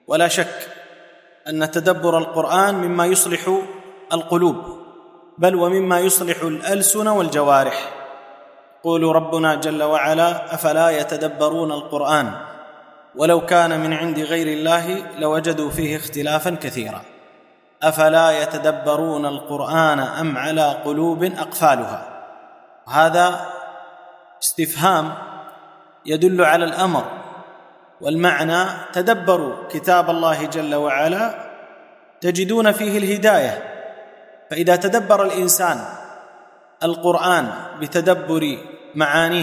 ولا شك أن تدبر القرآن مما يصلح القلوب، بل ومما يصلح الألسن والجوارح. يقول ربنا جل وعلا: أفلا يتدبرون القرآن ولو كان من عند غير الله لوجدوا فيه اختلافا كثيرا. أفلا يتدبرون القرآن أم على قلوب أقفالها. هذا استفهام يدل على الأمر، والمعنى: تدبروا كتاب الله جل وعلا تجدون فيه الهداية. فإذا تدبر الإنسان القرآن بتدبر معانيه،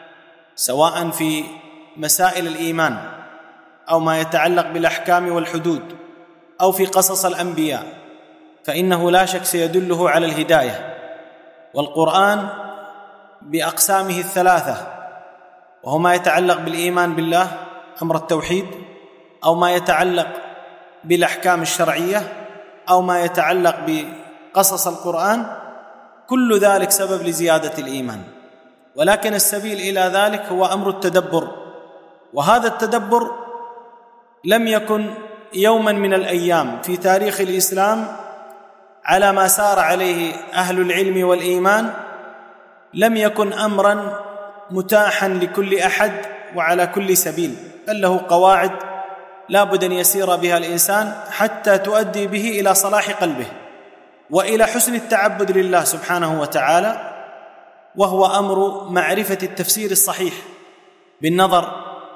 سواء في مسائل الإيمان أو ما يتعلق بالأحكام والحدود أو في قصص الأنبياء، فإنه لا شك سيدله على الهداية. والقرآن بأقسامه الثلاثة، وهو ما يتعلق بالإيمان بالله أمر التوحيد، أو ما يتعلق بالأحكام الشرعية، أو ما يتعلق بقصص القرآن، كل ذلك سبب لزيادة الإيمان. ولكن السبيل إلى ذلك هو أمر التدبر، وهذا التدبر لم يكن يوما من الأيام في تاريخ الإسلام على ما سار عليه أهل العلم والإيمان، لم يكن أمرا متاحا لكل أحد وعلى كل سبيل، بل له قواعد لا بد أن يسير بها الإنسان حتى تؤدي به إلى صلاح قلبه وإلى حسن التعبد لله سبحانه وتعالى، وهو أمر معرفة التفسير الصحيح بالنظر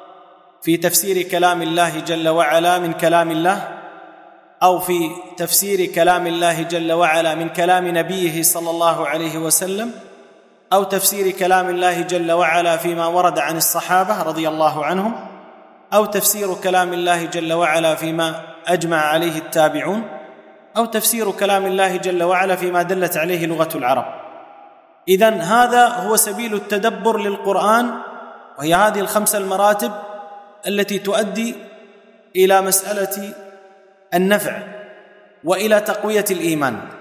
في تفسير كلام الله جل وعلا من كلام الله، أو في تفسير كلام الله جل وعلا من كلام نبيه صلى الله عليه وسلم، أو تفسير كلام الله جل وعلا فيما ورد عن الصحابة رضي الله عنهم، أو تفسير كلام الله جل وعلا فيما أجمع عليه التابعون، أو تفسير كلام الله جل وعلا فيما دلت عليه لغة العرب. إذن هذا هو سبيل التدبر للقرآن، وهي هذه الخمس المراتب التي تؤدي إلى مسألة النفع وإلى تقوية الإيمان.